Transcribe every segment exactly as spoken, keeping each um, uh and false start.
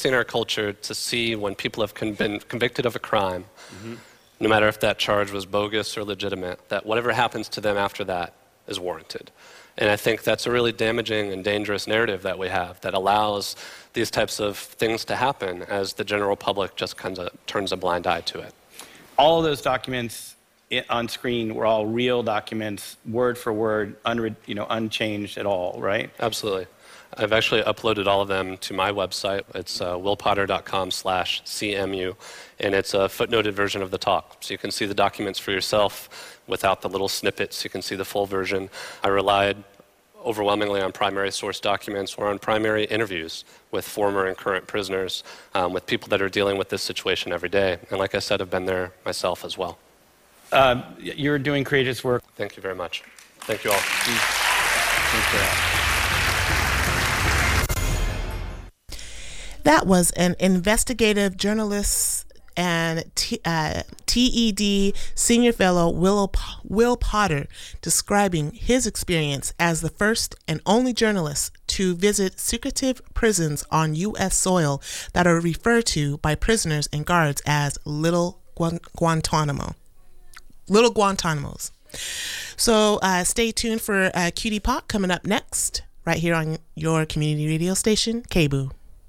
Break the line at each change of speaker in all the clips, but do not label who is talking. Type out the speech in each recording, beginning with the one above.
tendency in our culture to see when people have con- been convicted of a crime, mm-hmm. no matter if that charge was bogus or legitimate, that whatever happens to them after that is warranted. And I think that's a really damaging and dangerous narrative that we have that allows these types of things to happen as the general public just kind of turns a blind eye to it.
All of those documents on screen were all real documents, word for word, unre- you know, unchanged at all, right?
Absolutely. I've actually uploaded all of them to my website. It's uh, willpotter.com slash CMU, and it's a footnoted version of the talk. So you can see the documents for yourself without the little snippets. You can see the full version. I relied overwhelmingly on primary source documents or on primary interviews with former and current prisoners, um, with people that are dealing with this situation every day. And like I said, I've been there myself as well.
Uh, you're doing courageous work.
Thank you very much. Thank you all.
Thank you.
That was an investigative journalist and T, uh, T E D senior fellow Will, Will Potter describing his experience as the first and only journalist to visit secretive prisons on U S soil that are referred to by prisoners and guards as Little Guantanamo. Little Guantanamos. So uh, stay tuned for uh, Cutie Pop coming up next, right here on your community radio station, K B O O.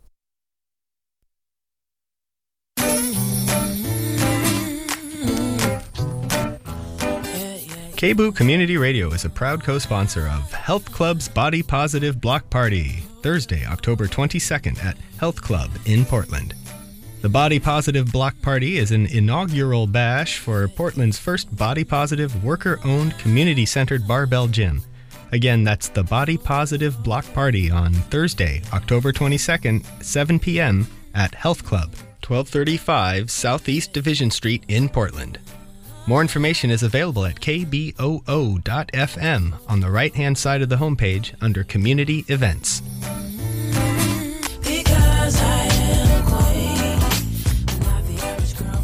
K B O O Community Radio is a proud co-sponsor of Health Club's Body Positive Block Party, Thursday, October twenty-second at Health Club in Portland. The Body Positive Block Party is an inaugural bash for Portland's first body positive, worker-owned, community-centered barbell gym. Again, that's the Body Positive Block Party on Thursday, October twenty-second, seven p.m. at Health Club, twelve thirty-five Southeast Division Street in Portland. More information is available at k b o o dot f m on the right-hand side of the homepage under Community Events.
Because I am queen, not the average girl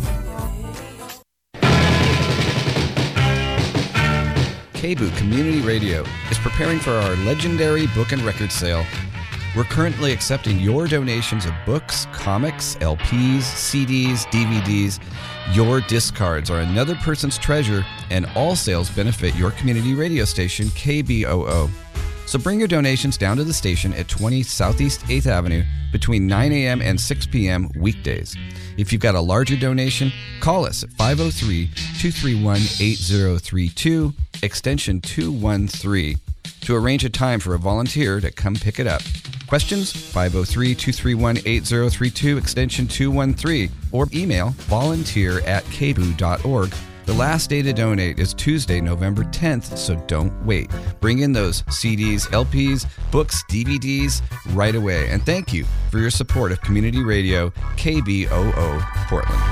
from
K B O O Community Radio is preparing for our legendary book and record sale. We're currently accepting your donations of books, comics, L Ps, C Ds, D V Ds. Your discards are another person's treasure, and all sales benefit your community radio station, K B O O. So bring your donations down to the station at twenty Southeast eighth Avenue between nine a.m. and six p.m. weekdays. If you've got a larger donation, call us at five oh three, two three one, eight oh three two, extension two one three, to arrange a time for a volunteer to come pick it up. Questions? five oh three, two three one, eight oh three two, extension two one three, or email volunteer at k b o o dot org. The last day to donate is Tuesday, November tenth, so don't wait. Bring in those C Ds, L Ps, books, D V Ds right away. And thank you for your support of Community Radio, K B O O Portland.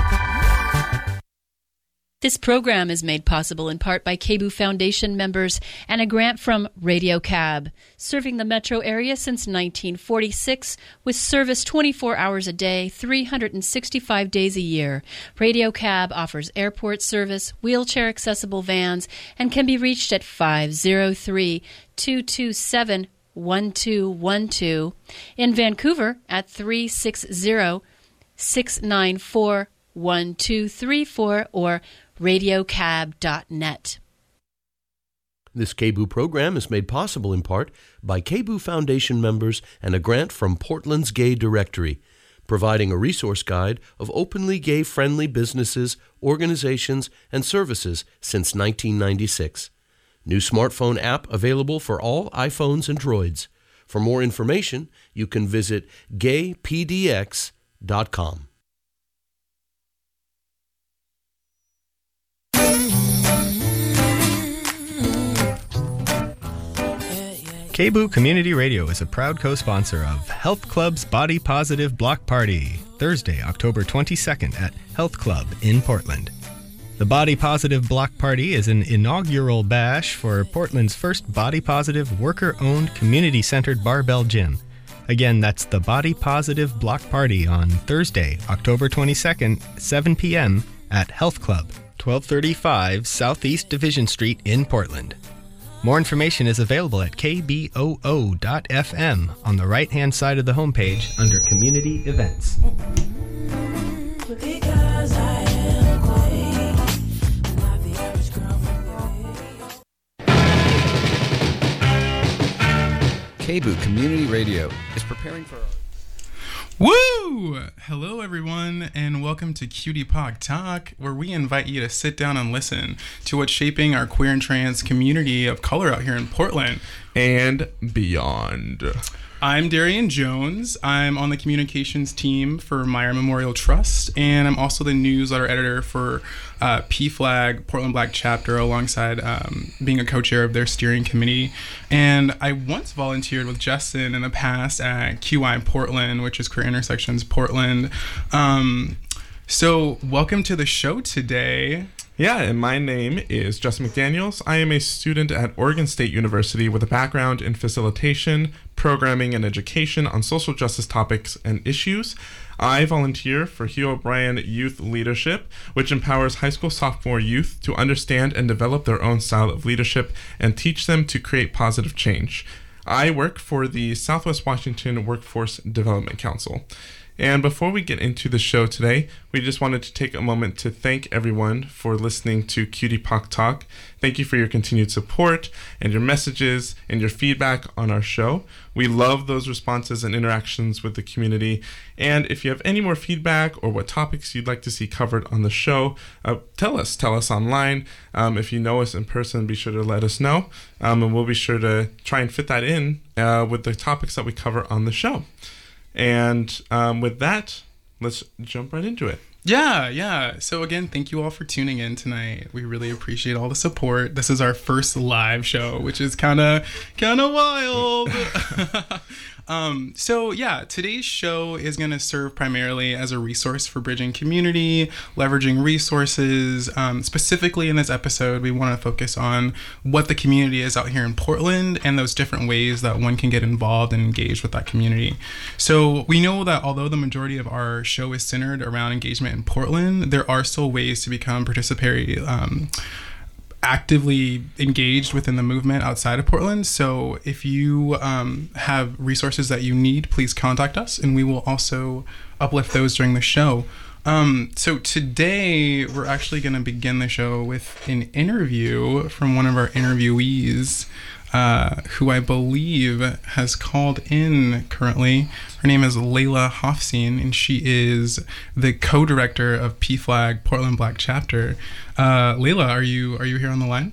This program is made possible in part by K B O O Foundation members and a grant from Radio Cab, serving the metro area since nineteen forty-six with service twenty-four hours a day, three hundred sixty-five days a year. Radio Cab offers airport service, wheelchair-accessible vans, and can be reached at five oh three, two two seven, one two one two. In Vancouver at three six zero, six nine four, one two three four or radio cab dot net.
This K B O O program is made possible in part by K B O O Foundation members and a grant from Portland's Gay Directory, providing a resource guide of openly gay-friendly businesses, organizations, and services since nineteen ninety-six. New smartphone app available for all iPhones and Droids. For more information, you can visit gay p d x dot com.
K B O O Community Radio is a proud co-sponsor of Health Club's Body Positive Block Party, Thursday, October twenty-second at Health Club in Portland. The Body Positive Block Party is an inaugural bash for Portland's first body positive, worker-owned, community-centered barbell gym. Again, that's the Body Positive Block Party on Thursday, October twenty-second, seven p.m. at Health Club, twelve thirty-five Southeast Division Street in Portland. More information is available at k b o o dot f m on the right-hand side of the homepage under Community Events.
Because I am queen, not the average girl from the
K B O O Community Radio is preparing for our...
Woo! Hello, everyone, and welcome to Cutie Pog Talk, where we invite you to sit down and listen to what's shaping our queer and trans community of color out here in Portland
and beyond.
I'm Darian Jones. I'm on the communications team for Meyer Memorial Trust, and I'm also the newsletter editor for uh, P Flag Portland Black Chapter, alongside um, being a co-chair of their steering committee. And I once volunteered with Justin in the past at Q I Portland, which is Queer Intersections Portland. Um, so welcome to the show today.
Yeah, and my name is Justin McDaniels. I am a student at Oregon State University with a background in facilitation, programming, and education on social justice topics and issues. I volunteer for Hugh O'Brien Youth Leadership, which empowers high school sophomore youth to understand and develop their own style of leadership and teach them to create positive change. I work for the Southwest Washington Workforce Development Council. And before we get into the show today, we just wanted to take a moment to thank everyone for listening to Cutie Pog Talk. Thank you for your continued support and your messages and your feedback on our show. We love those responses and interactions with the community. And if you have any more feedback or what topics you'd like to see covered on the show, uh, tell us. Tell us online. Um, if you know us in person, be sure to let us know. Um, and we'll be sure to try and fit that in uh, with the topics that we cover on the show. And um, with that, let's jump right into it.
Yeah, yeah. So again, thank you all for tuning in tonight. We really appreciate all the support. This is our first live show, which is kind of kind of wild. um, so yeah, today's show is going to serve primarily as a resource for bridging community, leveraging resources. Um, specifically in this episode, we want to focus on what the community is out here in Portland and those different ways that one can get involved and engaged with that community. So we know that although the majority of our show is centered around engagement in Portland, there are still ways to become participatory, um, actively engaged within the movement outside of Portland. So if you um, have resources that you need, please contact us, and we will also uplift those during the show. Um, so today we're actually going to begin the show with an interview from one of our interviewees, uh, who I believe has called in currently. Her name is Layla Hofstein, and she is the co-director of P Flag Portland Black Chapter. Uh, Layla, are you are you here on the line?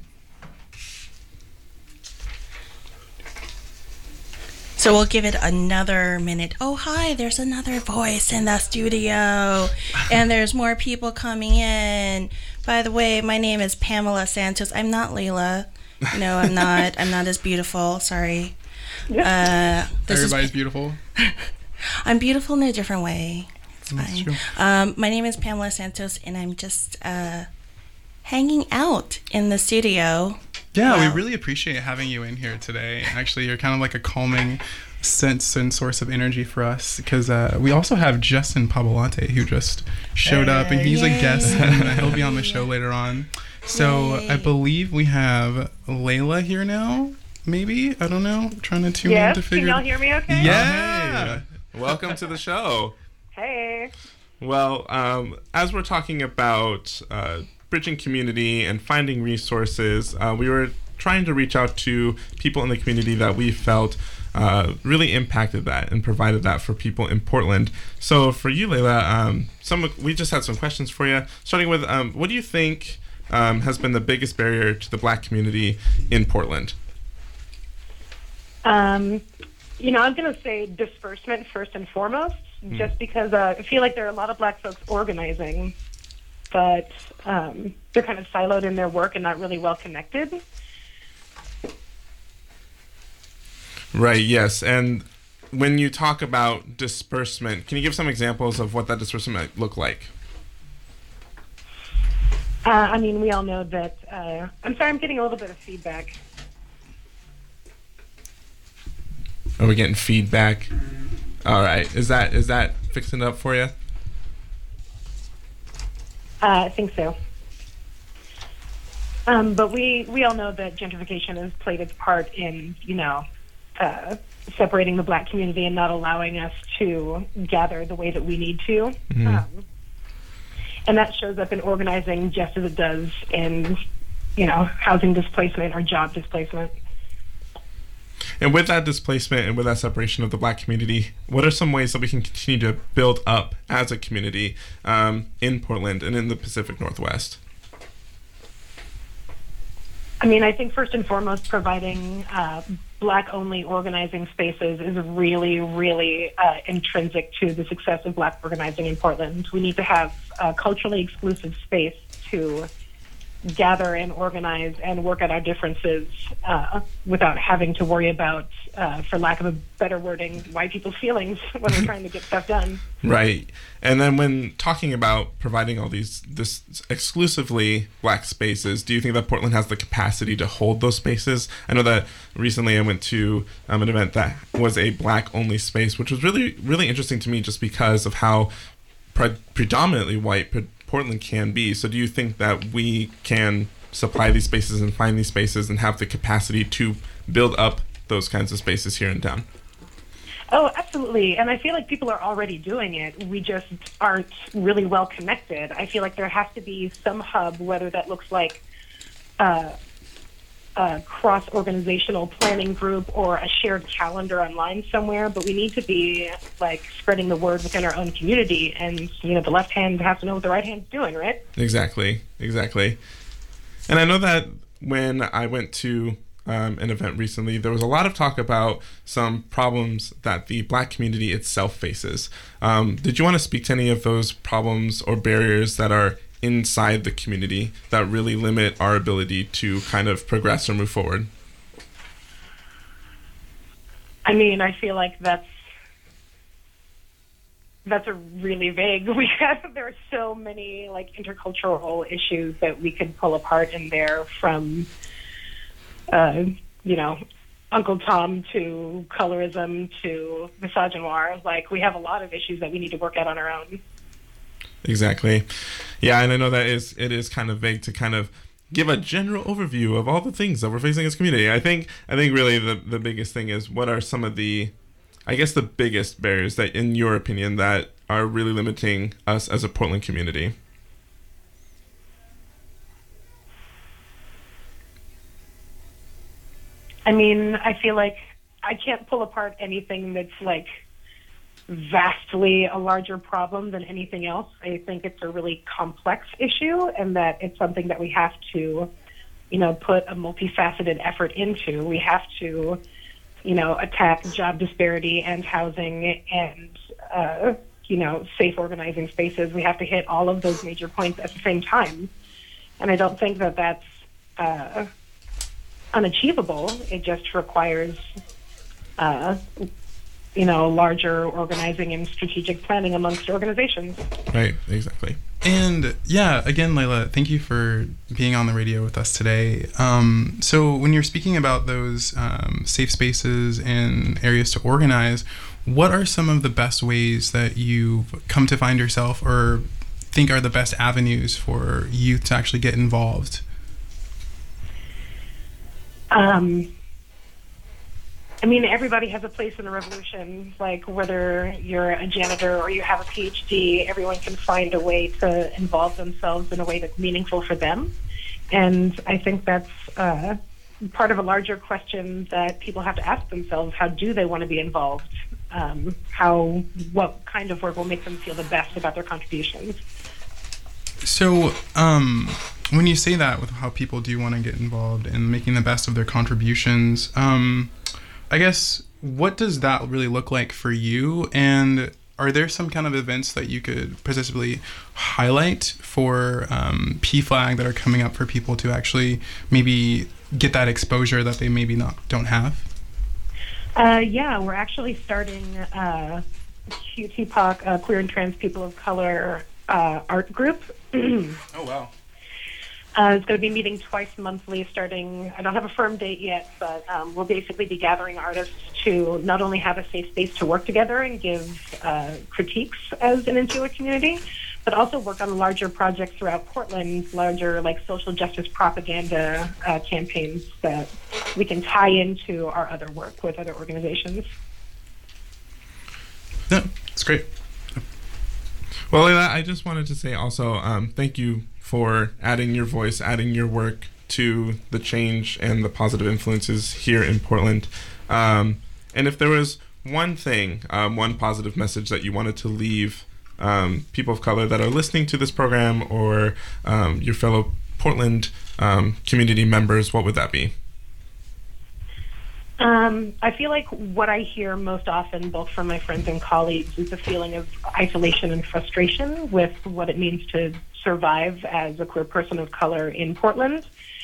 So we'll give it another minute. Oh, hi, there's another voice in the studio, and there's more people coming in. By the way, my name is Pamela Santos. I'm not Layla. No, I'm not. I'm not as beautiful. Sorry. Uh, this
Everybody's
is,
beautiful.
I'm beautiful in a different way. It's
That's
fine.
true.
Um, my name is Pamela Santos, and I'm just uh, hanging out in the studio.
Yeah,
Wow.
we really appreciate having you in here today. Actually, you're kind of like a calming sense and source of energy for us, because uh, we also have Justin Pavolante, who just showed up, and he's
Yay.
a guest, and he'll be on the show later on. So
Yay.
I believe we have Layla here now, maybe? I don't know. I'm trying to tune
Yes,
in to figure
can y'all hear me okay?
Yeah!
Hey, welcome to the show.
Hey.
Well, um, as we're talking about uh, bridging community and finding resources, uh, we were trying to reach out to people in the community that we felt uh, really impacted that and provided that for people in Portland. So for you, Layla, um, some we just had some questions for you. Starting with, um, what do you think um, has been the biggest barrier to the Black community in Portland?
Um, you know, I'm going to say disbursement first and foremost,
Mm.
just because uh, I feel like there are a lot of Black folks organizing, but um, they're kind of siloed in their work and not really well connected.
Right, yes. And when you talk about disbursement, can you give some examples of what that disbursement might look like?
Uh, I mean, we all know that. Uh, I'm sorry, I'm getting a little bit of feedback.
Are we getting feedback? All right. Is that is that fixing it up for you?
Uh, I think so. Um, but we, we all know that gentrification has played its part in, you know, uh, separating the black community and not allowing us to gather the way that we need to.
Mhm.
Um, and that shows up in organizing just as it does in, you know, housing displacement or job displacement.
And with that displacement and with that separation of the black community, what are some ways that we can continue to build up as a community um, in Portland and in the Pacific Northwest?
I mean, I think first and foremost, providing uh, black-only organizing spaces is really, really uh, intrinsic to the success of black organizing in Portland. We need to have a culturally exclusive space to gather and organize and work out our differences uh, without having to worry about, uh, for lack of a better wording, white people's feelings when we're trying to get stuff done.
Right. And then when talking about providing all these this exclusively black spaces, do you think that Portland has the capacity to hold those spaces? I know that recently I went to um, an event that was a black only space, which was really, really interesting to me just because of how pre- predominantly white pre- Portland can be. So do you think that we can supply these spaces and find these spaces and have the capacity to build up those kinds of spaces here in town?
Oh, absolutely. And I feel like people are already doing it. We just aren't really well connected. I feel like there has to be some hub, whether that looks like uh, a cross-organizational planning group or a shared calendar online somewhere, but we need to be like spreading the word within our own community. And, you know, the left hand has to know what the right hand's doing, right?
Exactly, exactly. And I know that when I went to Um, an event recently, there was a lot of talk about some problems that the black community itself faces. Um, did you want to speak to any of those problems or barriers that are inside the community that really limit our ability to kind of progress or move forward?
I mean, I feel like that's that's a really vague. We have there are so many like intercultural issues that we could pull apart in there, from Uh, you know, Uncle Tom to colorism to misogynoir. Like, we have a lot of issues that we need to work out on our own.
Exactly. Yeah, and I know that is it is kind of vague to kind of give a general overview of all the things that we're facing as a community. I think I think really the, the biggest thing is, what are some of the, I guess the biggest barriers that, in your opinion, that are really limiting us as a Portland community?
I mean, I feel like I can't pull apart anything that's like vastly a larger problem than anything else. I think it's a really complex issue, and that it's something that we have to, you know, put a multifaceted effort into. We have to, you know, attack job disparity and housing and, uh, you know, safe organizing spaces. We have to hit all of those major points at the same time. And I don't think that that's uh, unachievable. It just requires, uh, you know, larger organizing and strategic planning amongst organizations.
Right, exactly.
And yeah, again, Layla, thank you for being on the radio with us today. Um, so when you're speaking about those um, safe spaces and areas to organize, what are some of the best ways that you've come to find yourself or think are the best avenues for youth to actually get involved?
Um, I mean, everybody has a place in a revolution. Like, whether you're a janitor or you have a P H D, everyone can find a way to involve themselves in a way that's meaningful for them. And I think that's uh, part of a larger question that people have to ask themselves. How do they want to be involved? Um, how, what kind of work will make them feel the best about their contributions?
So, um, when you say that, with how people do want to get involved in making the best of their contributions, um, I guess, what does that really look like for you? And are there some kind of events that you could possibly highlight for um, P FLAG that are coming up for people to actually maybe get that exposure that they maybe not don't have?
Uh, yeah, we're actually starting uh, Q T P O C, uh, Queer and Trans People of Color uh, art group.
Oh, wow.
Uh, it's going to be meeting twice monthly starting, I don't have a firm date yet, but um, we'll basically be gathering artists to not only have a safe space to work together and give uh, critiques as an insular community, but also work on larger projects throughout Portland, larger like social justice propaganda uh, campaigns that we can tie into our other work with other organizations.
No, it's great.
Well, Layla, I just wanted to say also um, thank you for adding your voice, adding your work to the change and the positive influences here in Portland. Um, and if there was one thing, um, one positive message that you wanted to leave um, people of color that are listening to this program or um, your fellow Portland um, community members, what would that be?
Um, I feel like what I hear most often, both from my friends and colleagues, is a feeling of isolation and frustration with what it means to survive as a queer person of color in Portland.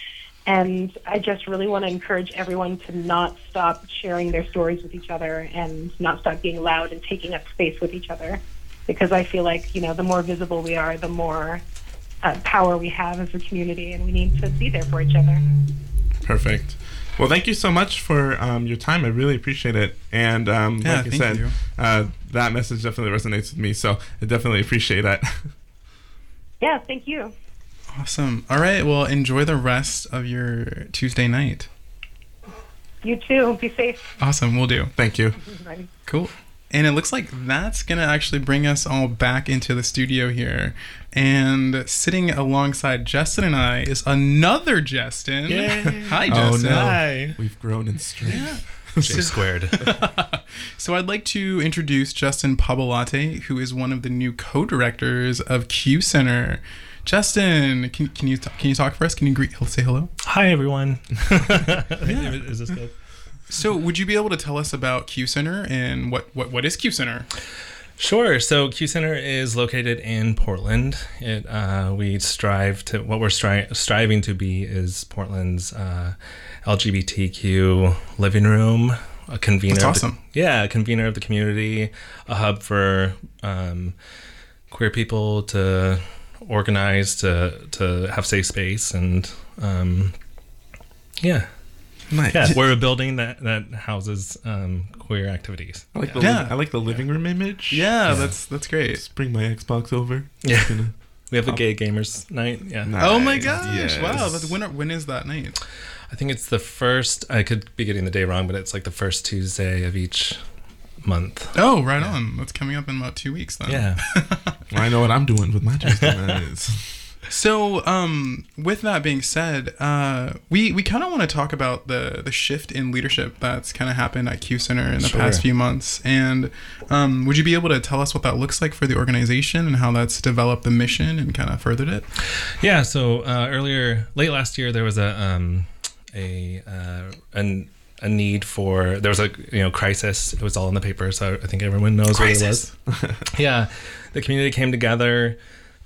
And I just really want to encourage everyone to not stop sharing their stories with each other and not stop being loud and taking up space with each other. Because I feel like, you know, the more visible we are, the more uh, power we have as a community, and we need to be there for each other.
Perfect. Well, thank you so much for um, your time. I really appreciate it. And um,
Yeah,
like I
thank
said,
you.
uh, that message definitely resonates with me. So I definitely appreciate that.
Yeah, thank you.
Awesome. All right. Well, enjoy the rest of your Tuesday night.
You too. Be safe.
Awesome. We'll do.
Thank you.
Bye.
Cool. And it looks like that's going to actually bring us all back into the studio here. And sitting alongside Justin and I is another Justin.
Yay.
Hi,
Oh,
Justin.
no.
Hi.
We've grown in strength.
Yeah.
J squared.
So I'd like to introduce Justin Pabolate, who is one of the new co-directors of Q Center. Justin, can, can you talk, can you talk for us? Can you greet, say hello?
Hi, everyone.
Yeah.
Is this good?
So would you be able to tell us about Q Center and what, what, what is Q Center?
Sure. So Q Center is located in Portland. It uh, we strive to what we're stri- striving to be is Portland's uh, L G B T Q living room, a convener.
That's
of
awesome.
the, yeah, a convener of the community, a hub for um, queer people to organize, to to have safe space, and um, yeah.
Nice.
Yeah, we're a building that, that houses um, queer activities.
I like the
Yeah.
li- I like the living room image.
Yeah,
Yeah.
that's that's great.
Just bring my Xbox over.
Yeah.
Just gonna-
We have a gay gamers night. Yeah.
Nice.
Oh my gosh!
Yes.
Wow, that's, when are- when is that night?
I think it's the first, I could be getting the day wrong, but it's like the first Tuesday of each month.
Oh, right on. That's coming up in about two weeks then.
Yeah.
Well, I know what I'm doing with my Tuesday nights.
So, um, with that being said, uh, we, we kind of want to talk about the, the shift in leadership that's kind of happened at Q Center in the
Sure.
past few months. And um, would you be able to tell us what that looks like for the organization and how that's developed the mission and kind of furthered it?
Yeah. So uh, earlier, late last year, there was a, um, a, uh, an, a need for, there was a, you know, crisis. It was all in the paper. So I think everyone knows
Crisis.
what it was. Yeah. The community came together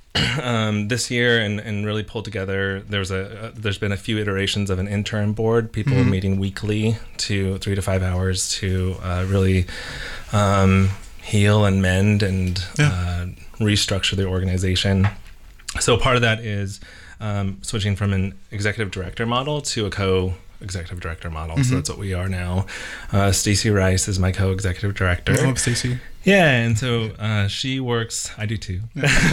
um, this year and, and really pulled together. There was a, uh, there's been a few iterations of an interim board. People
Mhm.
meeting weekly to three to five hours to uh, really um, heal and mend and
Yeah.
uh, restructure the organization. So part of that is um, switching from an executive director model to a co-executive director model.
Mhm.
So that's what we are now. Uh, Stacey Rice is my co-executive director.
I love Stacey.
Yeah, and so uh, she works. I do too.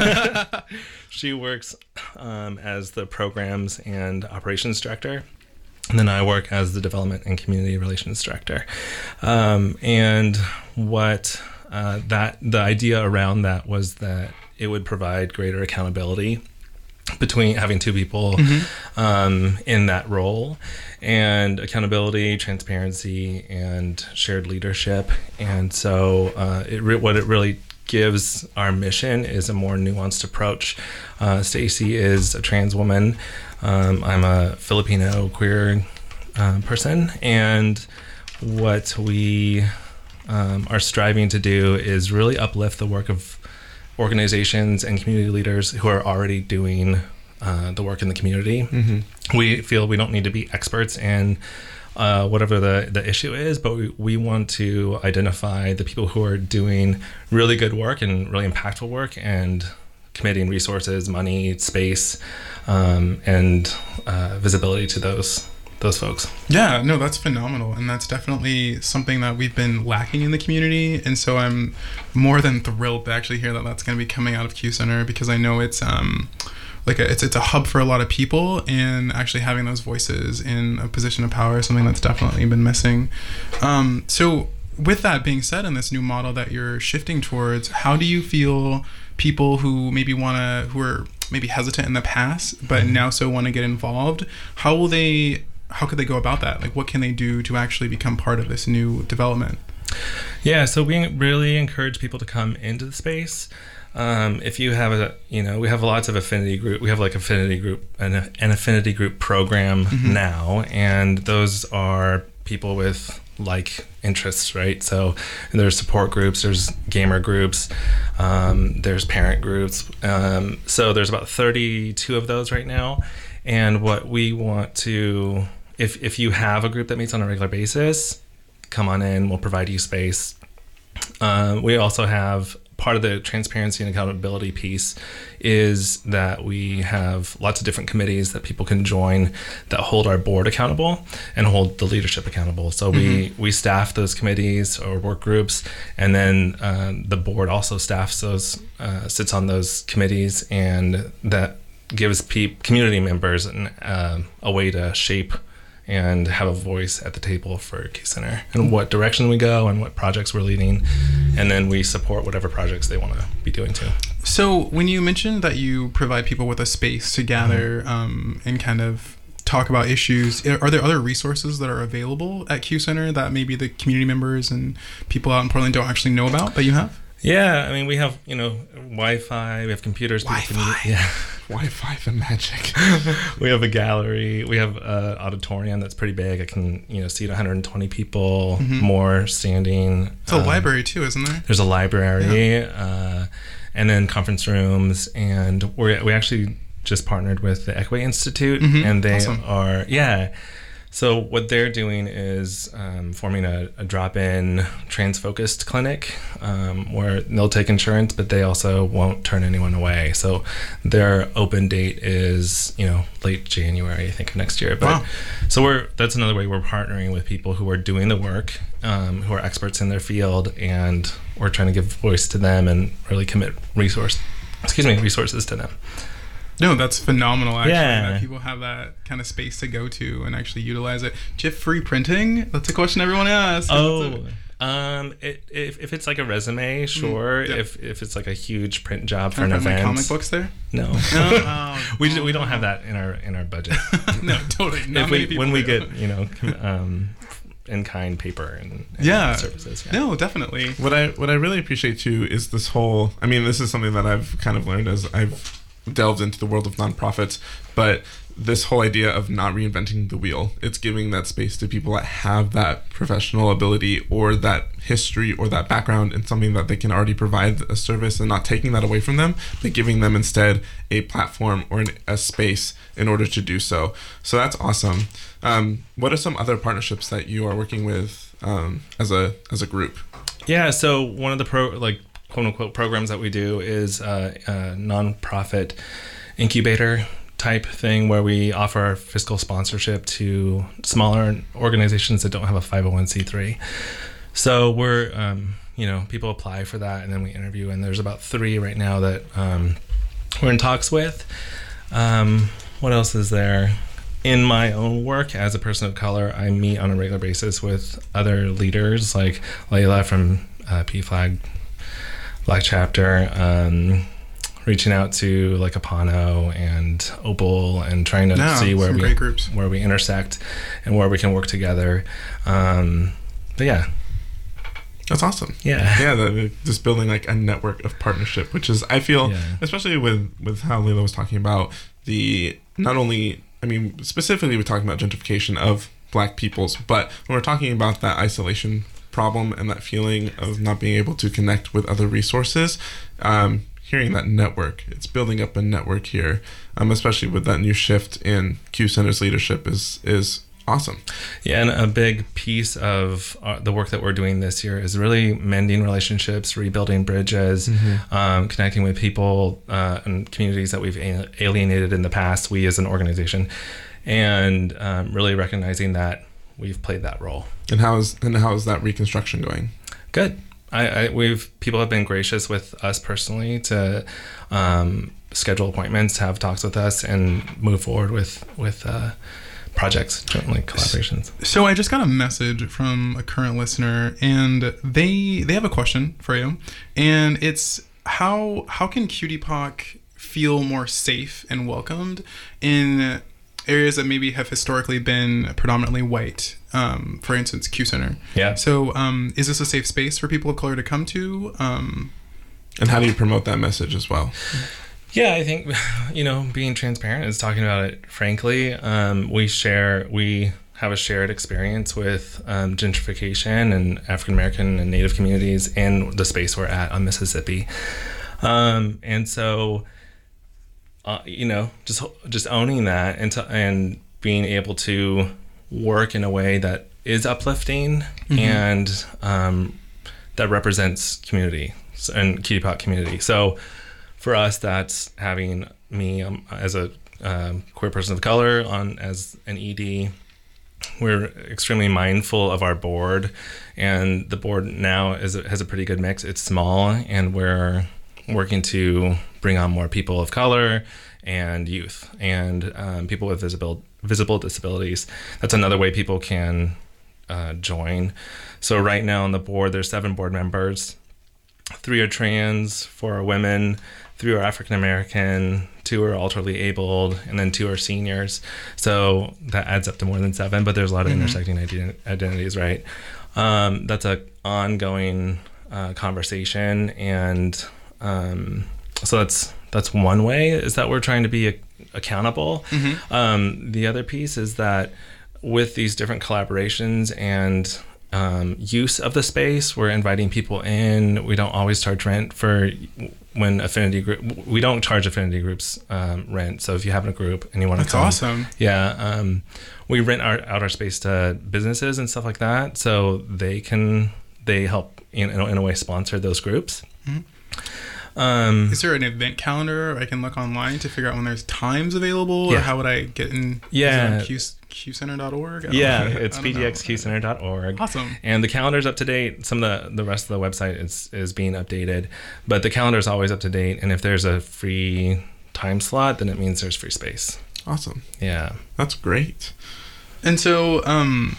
She works um, as the programs and operations director, and then I work as the development and community relations director. Um, and what uh, that the idea around that was that it would provide greater accountability between having two people
Mm-hmm.
um, in that role, and accountability, transparency, and shared leadership. And so uh, it re- what it really gives our mission is a more nuanced approach. Uh, Stacey is a trans woman. Um, I'm a Filipino queer uh, person. And what we um, are striving to do is really uplift the work of organizations and community leaders who are already doing uh, the work in the community.
Mm-hmm.
We feel we don't need to be experts in uh, whatever the, the issue is, but we, we want to identify the people who are doing really good work and really impactful work and committing resources, money, space, um, and uh, visibility to those those folks.
Yeah, no, that's phenomenal. And that's definitely something that we've been lacking in the community. And so I'm more than thrilled to actually hear that that's going to be coming out of Q Center, because I know it's um like a, it's it's a hub for a lot of people, and actually having those voices in a position of power is something that's definitely been missing. Um, so with that being said, in this new model that you're shifting towards, how do you feel people who maybe want to, who are maybe hesitant in the past, but now so want to get involved, how will they, how could they go about that? Like, what can they do to actually become part of this new development?
Yeah, so we really encourage people to come into the space. Um, if you have a, you know, we have lots of affinity group. We have like affinity group, an, an affinity group program
Mhm.
now, and those are people with like interests, right? So there's support groups, there's gamer groups, um, there's parent groups. Um, so there's about thirty-two of those right now. And what we want to, if if you have a group that meets on a regular basis, come on in. We'll provide you space. Um, we also have part of the transparency and accountability piece is that we have lots of different committees that people can join that hold our board accountable and hold the leadership accountable. So we, we staff those committees or work groups, and then um, the board also staffs those, uh, sits on those committees, and that gives pe- community members an, uh, a way to shape and have a voice at the table for Q Center and what direction we go and what projects we're leading, and then we support whatever projects they want to be doing too.
So when you mentioned that you provide people with a space to gather
Mm-hmm.
um, and kind of talk about issues, are there other resources that are available at Q Center that maybe the community members and people out in Portland don't actually know about that you have?
Yeah, I mean, we have, you know, Wi-Fi, we have computers.
Wi-Fi.
Yeah.
Wi-Fi the magic.
We have a gallery. We have an auditorium that's pretty big. It can, you know, seat one hundred twenty people,
Mhm.
more standing.
It's a
Um,
library too, isn't there?
There's a library, uh, and then conference rooms. And we we actually just partnered with the Equay Institute,
Mhm.
and they
Awesome.
are, yeah. So what they're doing is um, forming a, a drop-in trans-focused clinic um, where they'll take insurance, but they also won't turn anyone away. So their open date is, you know, late January, I think, of next year. But
Wow.
so we're that's another way we're partnering with people who are doing the work, um, who are experts in their field, and we're trying to give voice to them and really commit resource, excuse me, resources to them.
No, that's phenomenal, actually,
Yeah.
that people have that kind of space to go to and actually utilize it. Do you have free printing? That's a question everyone asks.
Oh, um, it, if, if it's like a resume, sure.
yeah.
If if it's like a huge print job for
Can
an
I find my
event,
comic books there?
No,
No? Oh,
we d- we don't have that in our in our budget.
No, totally. Not
If
many
we,
people
when we
do.
get, you know, com- um, in kind paper and, and
Yeah.
services. Yeah.
No, definitely.
What I what I really appreciate too is this whole. I mean, this is something that I've kind of learned as I've delved into the world of nonprofits, but this whole idea of not reinventing the wheel, it's giving that space to people that have that professional ability or that history or that background in something that they can already provide a service, and not taking that away from them, but giving them instead a platform or an, a space in order to do so. So that's awesome. Um, what are some other partnerships that you are working with um, as a as a group?
Yeah, so one of the pro like quote unquote programs that we do is uh, a nonprofit incubator type thing where we offer fiscal sponsorship to smaller organizations that don't have a five oh one c three. So we're, um, you know, people apply for that, and then we interview, and there's about three right now that um, we're in talks with. Um, what else is there? In my own work as a person of color, I meet on a regular basis with other leaders like Layla from uh, P Flag Black Chapter, um, reaching out to like Apano and Opal and trying to
Yeah,
see where
some
we
great groups.
where we intersect and where we can work together. Um, but yeah,
That's awesome.
Yeah.
Yeah, the, the- just building like a network of partnership, which is, I feel,
Yeah.
especially with, with how Leila was talking about the, not only, I mean, specifically we're talking about gentrification of Black peoples, but when we're talking about that isolation problem and that feeling of not being able to connect with other resources, um, hearing that network, it's building up a network here, um, especially with that new shift in Q Center's leadership is is awesome.
Yeah, and a big piece of uh, the work that we're doing this year is really mending relationships, rebuilding bridges,
Mhm.
um, connecting with people uh, and communities that we've a- alienated in the past, we as an organization. and um, really recognizing that we've played that role.
And how's and how's that reconstruction going?
Good. I, I we've people have been gracious with us personally to um, schedule appointments, have talks with us, and move forward with with uh, projects, jointly collaborations.
So I just got a message from a current listener, and they they have a question for you, and it's how how can Q T P O C feel more safe and welcomed in areas that maybe have historically been predominantly white, um, for instance, Q Center.
Yeah.
So um, is this a safe space for people of color to come to? Um,
and how do you promote that message as well?
Yeah, I think, you know, being transparent is talking about it frankly. Um, we share, we have a shared experience with um, gentrification and African American and Native communities in the space we're at on Mississippi. Um, and so, Uh, you know, just just owning that and to, and being able to work in a way that is uplifting mm-hmm. and um, that represents community and Q T P O C community. So for us, that's having me um, as a um, queer person of color on as an E D. We're extremely mindful of our board, and the board now is has a pretty good mix. It's small, and we're working to bring on more people of color and youth and um, people with visible visible disabilities. That's another way people can uh, join. So right now on the board, there's seven board members. Three are trans, four are women, three are African American, two are alterly abled, and then two are seniors. So that adds up to more than seven, but there's a lot of mm-hmm. intersecting ident- identities, right? Um, that's a ongoing uh, conversation, and um, so that's that's one way, is that we're trying to be a- accountable. Mm-hmm. Um, the other piece is that with these different collaborations and um, use of the space, we're inviting people in. We don't always charge rent for when affinity group. We don't charge affinity groups um, rent. So if you have a group and you want to
That's
come,
awesome.
Yeah, um, we rent our out our space to businesses and stuff like that, so they can they help in in a way sponsor those groups.
Mm-hmm.
Um,
Is there an event calendar I can look online to figure out when there's times available,
yeah.
or how would I get in?
Yeah,
Q, Q center dot org.
Yeah, it's p d x q center dot org.
Awesome.
And the calendar's up to date. Some of the, the rest of the website is is being updated, but the calendar's always up to date. And if there's a free time slot, then it means there's free space.
Awesome.
Yeah,
that's great.
And so, um,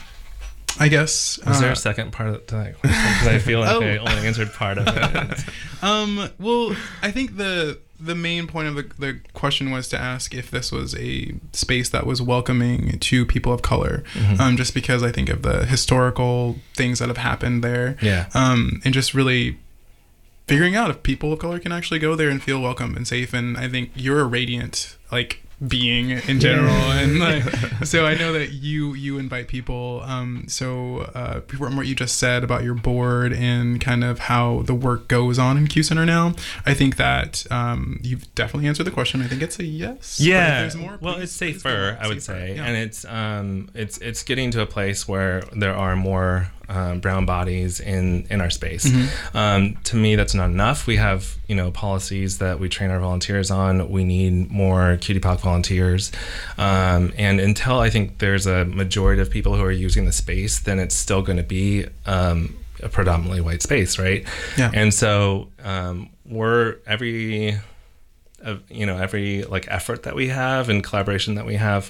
I guess
was
uh,
there a second part of that? Because I feel like oh. I only answered part of it.
um, well, I think the the main point of the, the question was to ask if this was a space that was welcoming to people of color. Mm-hmm. Um, just because I think of the historical things that have happened there.
Yeah.
Um, and just really figuring out if people of color can actually go there and feel welcome and safe. And I think you're a radiant, like, being in general, yeah. and like, so I know that you you invite people. Um, so uh, from what you just said about your board and kind of how the work goes on in Q Center now, I think that um, you've definitely answered the question. I think it's a yes.
Yeah.
There's more,
well,
please,
it's safer, I would
safer.
say,
yeah.
and it's um it's it's getting to a place where there are more um, brown bodies in in our space. Mm-hmm. Um, to me, that's not enough. We have you know policies that we train our volunteers on. We need more Q T P O C volunteers, um, and until I think there's a majority of people who are using the space, then it's still going to be um, a predominantly white space, right?
Yeah.
And so um, we're every uh, you know every like effort that we have and collaboration that we have,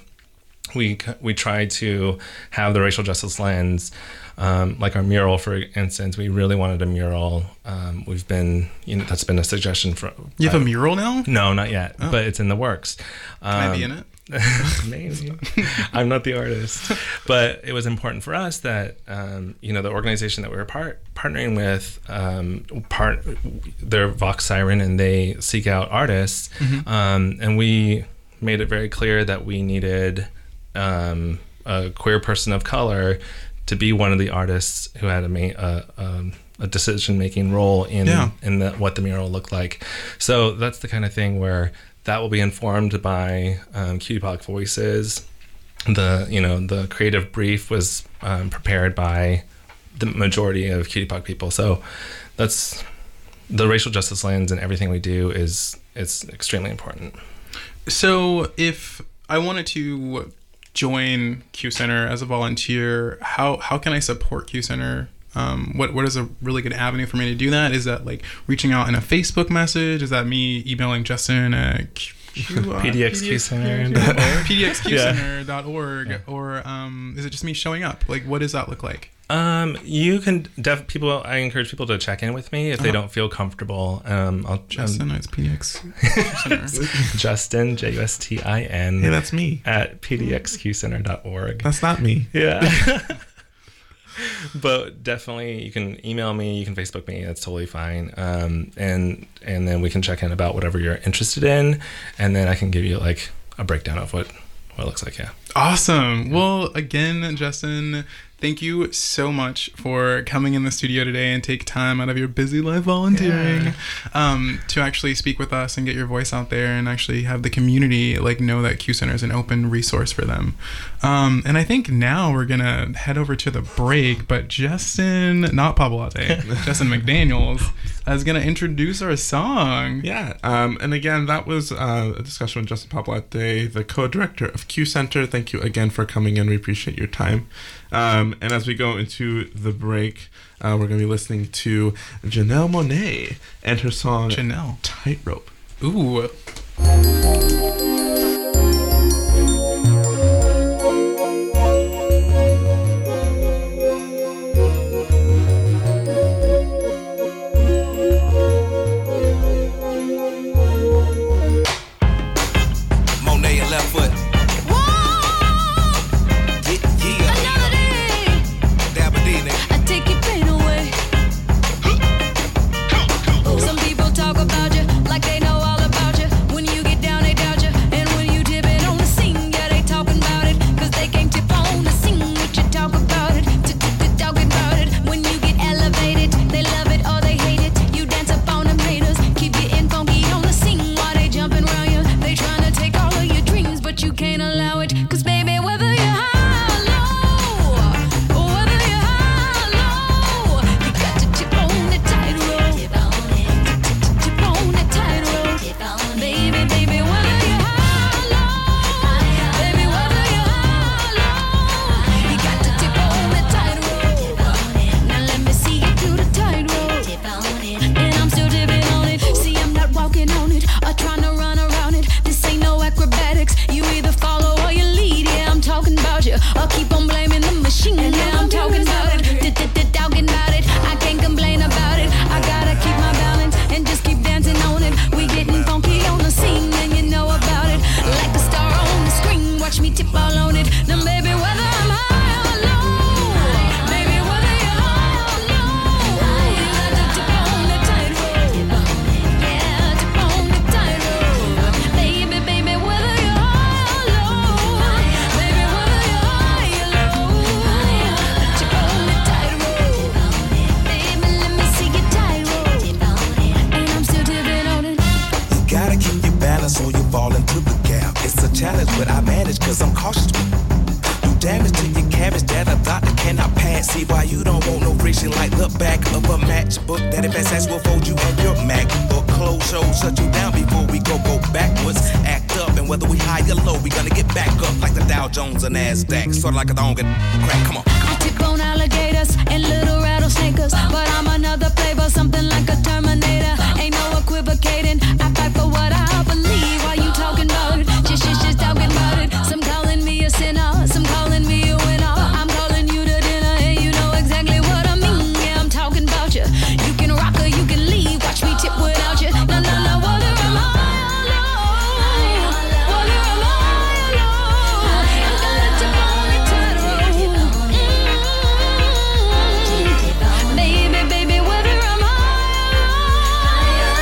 we we try to have the racial justice lens. Um, like our mural, for instance, we really wanted a mural. Um, we've been, you know, that's been a suggestion for.
You have
uh,
a mural now?
No, not yet,
oh.
but it's in the works. Um,
Can I be in it?
Maybe. I'm not the artist, but it was important for us that um, you know the organization that we were part partnering with, um, part they're Vox Siren, and they seek out artists, mm-hmm. um, and we made it very clear that we needed um, a queer person of color to be one of the artists who had a ma- uh, um, a decision-making role in
yeah.
in the, what the mural looked like. So that's the kind of thing where that will be informed by um, Q T P O C Voices. The you know the creative brief was um, prepared by the majority of Q T P O C people. So that's the racial justice lens, and everything we do is is extremely important.
So if I wanted to join Q Center as a volunteer, how how can I support Q Center? Um, what what is a really good avenue for me to do that? Is that like reaching out in a Facebook message? Is that me emailing Justin at Q, uh,
P D X Q Center
P D X Q Center dot org, yeah. Or um, is it just me showing up? Like, what does that look like?
Um, you can def people. I encourage people to check in with me if uh-huh. they don't feel comfortable. Um, I'll
Justin,
um,
it's P D X.
Justin, J U S T I N.
Hey, that's me.
At P D X Q Center dot org.
That's not me.
Yeah. But definitely, you can email me, you can Facebook me. That's totally fine. Um, and and then we can check in about whatever you're interested in, and then I can give you like a breakdown of what what it looks like. Yeah.
Awesome. Well, again, Justin, thank you so much for coming in the studio today and take time out of your busy life volunteering yeah. um, to actually speak with us and get your voice out there and actually have the community like know that Q Center is an open resource for them. Um, and I think now we're going to head over to the break, but Justin, not Pablote, Justin McDaniels is going to introduce our song.
Yeah. Um, and again, that was uh, a discussion with Justin Pablote, the co-director of Q Center. Thank you again for coming in. We appreciate your time. Um, and as we go into the break, uh, we're going to be listening to Janelle Monáe and her song
Janelle
Tightrope.
Ooh.
Monáe and left foot. Sort of like a dog and crack, come on.
I tip on alligators and little rattlesnakers, but I'm another flavor, something like a Terminator. Ain't no equivocating, I fight for what I believe. Why you talking about it? Just, just, just talking about it. Some calling me a sinner, some calling me a winner. I'm calling you to dinner and you know exactly what I mean. Yeah, I'm talking about you. You can rock or you can leave. Watch me tip without you. No, no, no, what am I? Baby, baby, whether I'm high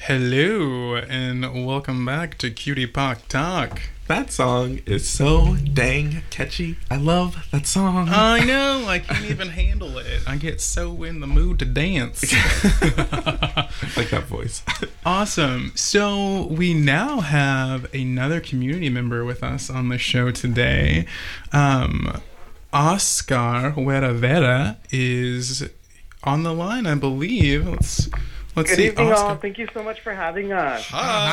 Hello, and welcome back to Cutie Pop Talk.
That song is so dang catchy. I love that song.
I know, I can't even handle it. I get so in the mood to dance.
Like that voice.
Awesome. So we now have another community member with us on the show today. Um, Oscar Vera Vera is on the line, I believe. Let's let's
Good
see.
evening,
Oscar.
all. Thank you so much for having us.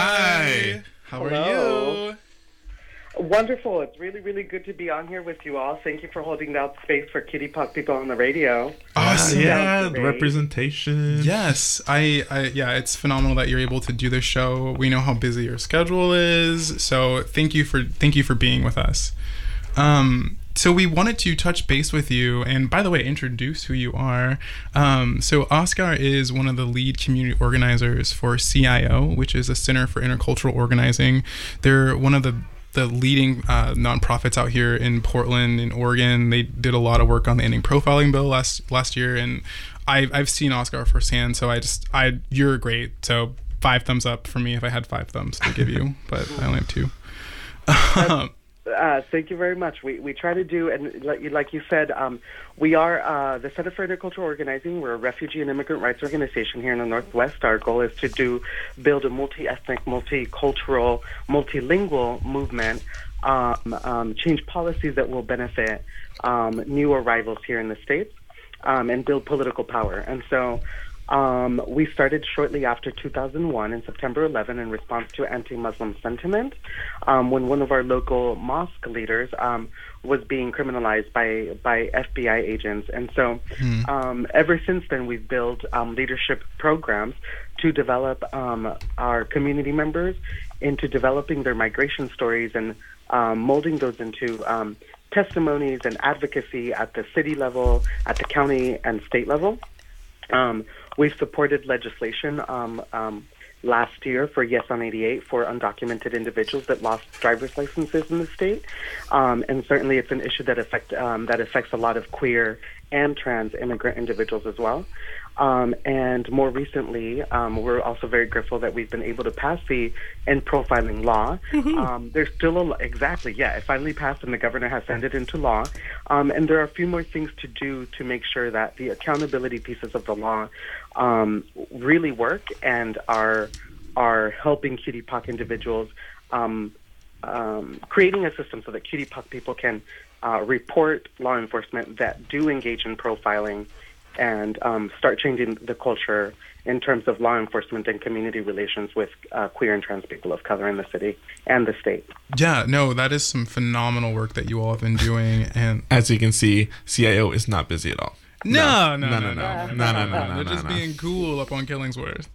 Hi. How are
Hello.
you?
Wonderful. It's really, really good to be on here with you all. Thank you for holding out space for Kitty Pop people on the radio.
Awesome.
Yeah,
Sounds
the
great.
representation.
Yes, I, I, yeah, it's phenomenal that you're able to do this show. We know how busy your schedule is, so thank you for thank you for being with us. Um, so we wanted to touch base with you, and by the way, introduce who you are. Um, so Oscar is one of the lead community organizers for C I O, which is a Center for Intercultural Organizing. They're one of the the leading uh, nonprofits out here in Portland, in Oregon. They did a lot of work on the ending profiling bill last last year, and I've I've seen Oscar firsthand. So I just I you're great. So five thumbs up for me if I had five thumbs to give you, but I only have two. Um,
Uh, thank you very much. We we try to do, and like you, like you said, um, we are uh, the Center for Intercultural Organizing. We're a refugee and immigrant rights organization here in the Northwest. Our goal is to do build a multi-ethnic, multicultural, multilingual movement, um, um, change policies that will benefit um, new arrivals here in the States, um, and build political power. And so. Um, we started shortly after two thousand one, in September eleventh, in response to anti-Muslim sentiment, um, when one of our local mosque leaders um, was being criminalized by, by F B I agents. And so um, ever since then, we've built um, leadership programs to develop um, our community members into developing their migration stories and um, molding those into um, testimonies and advocacy at the city level, at the county and state level. Um, we've supported legislation um, um, last year for Yes on eighty-eight for undocumented individuals that lost driver's licenses in the state, um, and certainly it's an issue that affect um, that affects a lot of queer and trans immigrant individuals as well. Um, and more recently, um, we're also very grateful that we've been able to pass the end profiling law. Um, there's still a exactly, yeah, it finally passed and the governor has sent it into law. Um, and there are a few more things to do to make sure that the accountability pieces of the law um, really work and are are helping Cutie Pop individuals, um, um, creating a system so that Cutie Pop people can uh, report law enforcement that do engage in profiling and um, start changing the culture in terms of law enforcement and community relations with uh, queer and trans people of color in the city and the state.
yeah, no, that is some phenomenal work that you all have been doing, and
As you can see, C I O is not busy at all.
No, no,
no,
no,
no,
no,
no, no, no, no,
They're
no,
just
no.
being cool up on Killingsworth.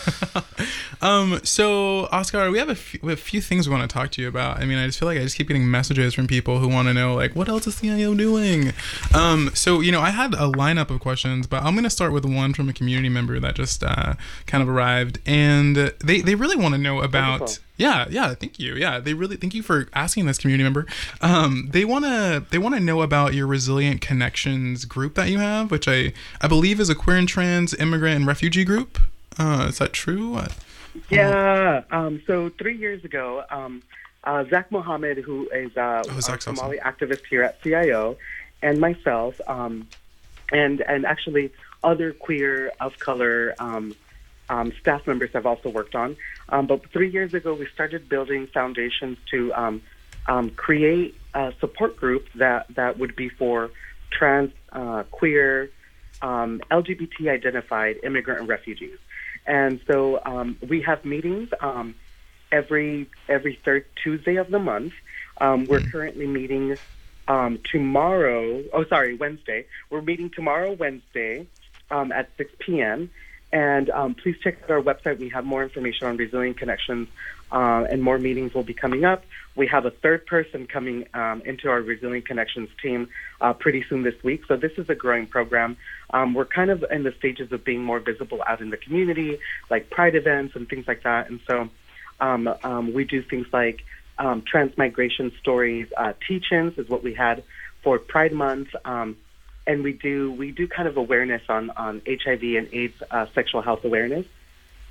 um, so Oscar, we have a few, we have a few things we want to talk to you about. I mean, I just feel like I just keep getting messages from people who want to know, like, what else is C I O doing? Um, so you know, I had a lineup of questions, but I'm going to start with one from a community member that just uh, kind of arrived, and they they really want to know about.
Wonderful.
Yeah, yeah, thank you. Yeah, they really thank you for asking this community member. Um, they wanna they wanna know about your Resilient Connections group that you have, which I I believe is a queer and trans immigrant and refugee group. Uh, is that true? Uh,
Yeah. Um, so three years ago, um, uh, Zach Mohammed, who is uh,
Oh,
a
Zach's
Somali activist here at C I O, and myself, um, and and actually other queer of color um, um, staff members have also worked on. Um, but three years ago, we started building foundations to um, um, create a support group that, that would be for trans, uh, queer, um, L G B T identified immigrant and refugees. And so um, we have meetings um, every every third Tuesday of the month. Um, we're currently meeting um, tomorrow. Oh, sorry, Wednesday. We're meeting tomorrow, Wednesday, um, at six p.m. And um, please check out our website. We have more information on Resilient Connections, uh, and more meetings will be coming up. We have a third person coming um, into our Resilient Connections team uh, pretty soon this week. So this is a growing program. Um, we're kind of in the stages of being more visible out in the community, like Pride events and things like that. And so um, um, we do things like um, transmigration stories, uh, teach-ins is what we had for Pride Month. Um, And we do we do kind of awareness on, on H I V and AIDS, uh, sexual health awareness.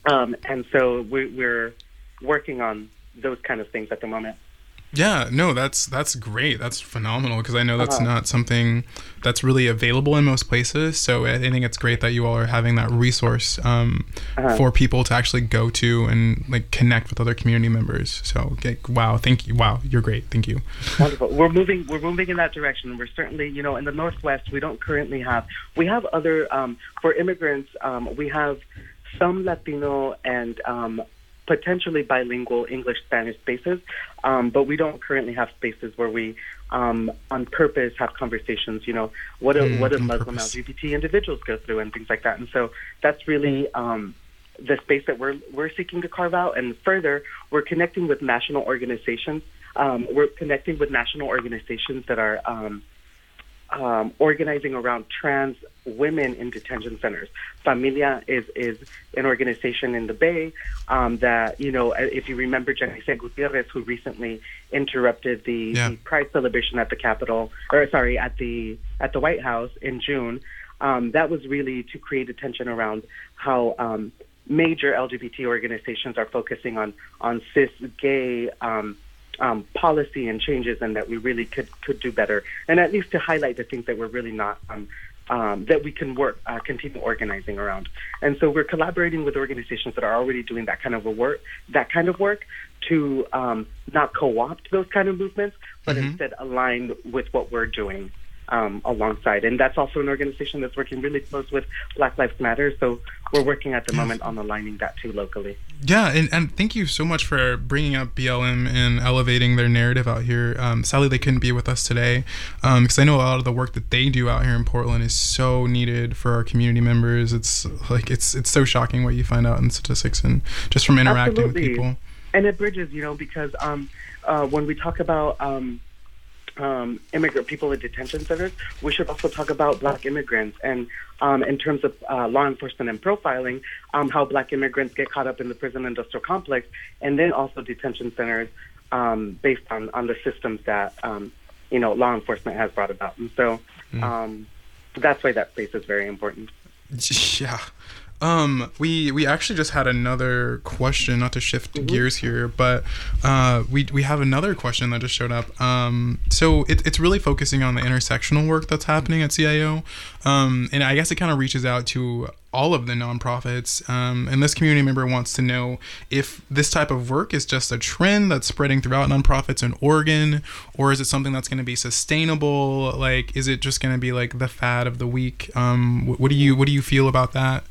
Um, and so we, we're working on those kind of things at the moment.
Yeah, no, that's that's great. That's phenomenal because I know that's
Uh-huh.
not something that's really available in most places. So I think it's great that you all are having that resource um,
Uh-huh.
for people to actually go to and like connect with other community members. So like, wow, thank you. Wow, you're great. Thank you.
Wonderful. We're moving. We're moving in that direction. We're certainly, you know, in the Northwest, we don't currently have. We have other um, for immigrants. Um, we have some Latino and um, potentially bilingual English-Spanish spaces, um, but we don't currently have spaces where we, um, on purpose, have conversations. You know, what do,
Mm,
what do
on
Muslim
purpose.
L G B T individuals go through, and things like that. And so that's really um, the space that we're we're seeking to carve out. And further, we're connecting with national organizations. Um, we're connecting with national organizations that are um, um, organizing around trans women in detention centers. Familia is, is an organization in the Bay um, that, you know, if you remember Janice Gutierrez, who recently interrupted the,
Yeah.
the Pride celebration at the Capitol, or sorry, at the at the White House in June, um, that was really to create attention around how um, major L G B T organizations are focusing on on cis gay um, um, policy and changes, and that we really could could do better, and at least to highlight the things that we're really not um, um, that we can work uh, continue organizing around. And so we're collaborating with organizations that are already doing that kind of a work that kind of work to um, not co-opt those kind of movements, but
Mhm.
instead align with what we're doing. Um, alongside. And that's also an organization that's working really close with Black Lives Matter. So we're working at the moment on aligning that too locally.
Yeah, and, and thank you so much for bringing up B L M and elevating their narrative out here. Um, sadly, they couldn't be with us today um, because I know a lot of the work that they do out here in Portland is so needed for our community members. It's like it's it's so shocking what you find out in statistics and just from interacting
Absolutely.
with people.
And it bridges, you know, because um, uh, when we talk about um, um, immigrant people in detention centers, we should also talk about Black immigrants. And um, in terms of uh, law enforcement and profiling, um, how Black immigrants get caught up in the prison industrial complex, and then also detention centers um, based on, on the systems that, um, you know, law enforcement has brought about. And so um, that's why that space is very important.
Yeah. Um, we we actually just had another question, not to shift gears here, but uh, we we have another question that just showed up. Um, so it, it's really focusing on the intersectional work that's happening at C I O, um, and I guess it kind of reaches out to all of the nonprofits. Um, and this community member wants to know if this type of work is just a trend that's spreading throughout nonprofits in Oregon, or is it something that's going to be sustainable? Like, is it just going to be like the fad of the week? Um, what, what do you what do you feel about that?